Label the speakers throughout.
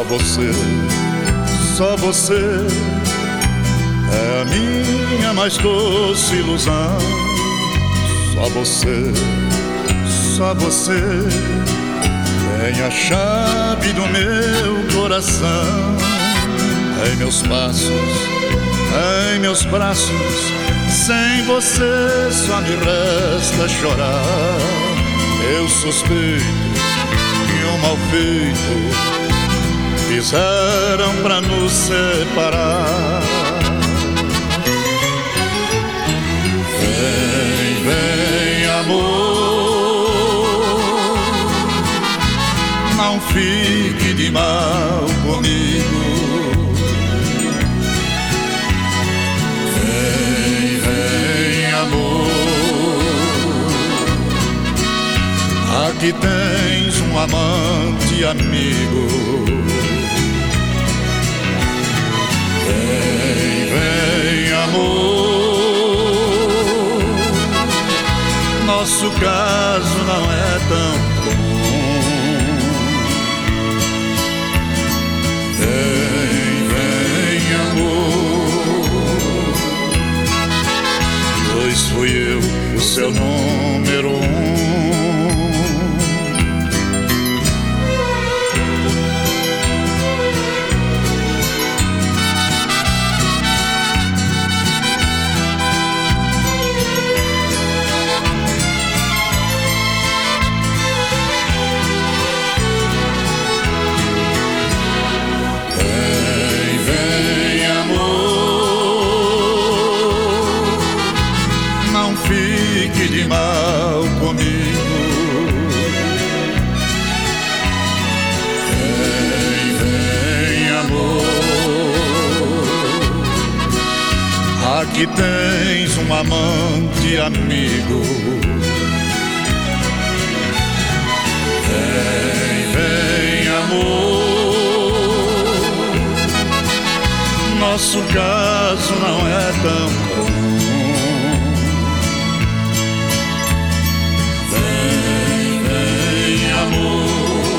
Speaker 1: você, só você é a minha mais doce ilusão. Só você, só você tem a chave do meu coração. Em meus passos, em meus braços, sem você só me resta chorar. Eu suspeito que um mal feito fizeram pra nos separar. Vem, vem, amor, não fique de mal comigo. Vem, vem, amor, aqui tens um amante amigo. Vem, vem, amor, nosso caso não é tão comum. Vem, vem, amor, pois fui eu o seu número um. Fique de mal comigo. Vem, vem, amor, aqui tens um amante amigo. Vem, vem, amor, nosso caso não é tão comum.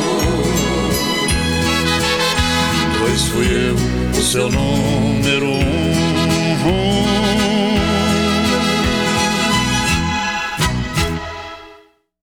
Speaker 1: Pois fui eu o seu número um.